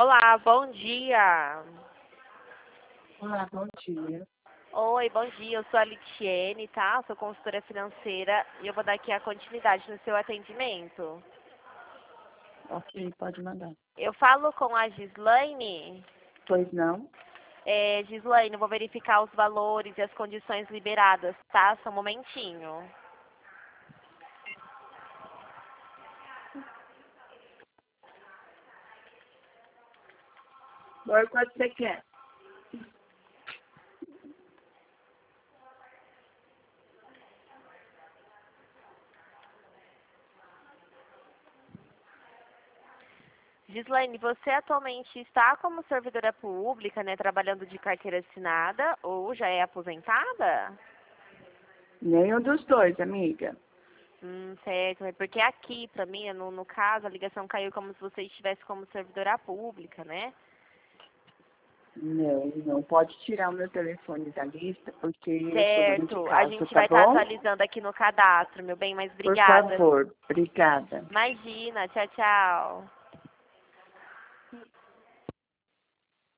Olá, bom dia. Olá, bom dia. Oi, bom dia. Eu sou a Litiene, tá? Sou consultora financeira e eu vou dar aqui a continuidade no seu atendimento. Ok, pode mandar. Eu falo com a Gislaine. Pois não? Gislaine, eu vou verificar os valores e as condições liberadas, tá? Só um momentinho. Agora, quanto você quer? Gislaine, você atualmente está como servidora pública, né? Trabalhando de carteira assinada ou já é aposentada? Nenhum dos dois, amiga. Certo, é porque aqui, pra mim, no caso, a ligação caiu como se você estivesse como servidora pública, né? Não, não pode tirar o meu telefone da lista, porque eu sou dona de Certo, a casa, gente tá vai estar bom? atualizando aqui no cadastro, meu bem, mas Por obrigada. favor, obrigada. Imagina, tchau, tchau.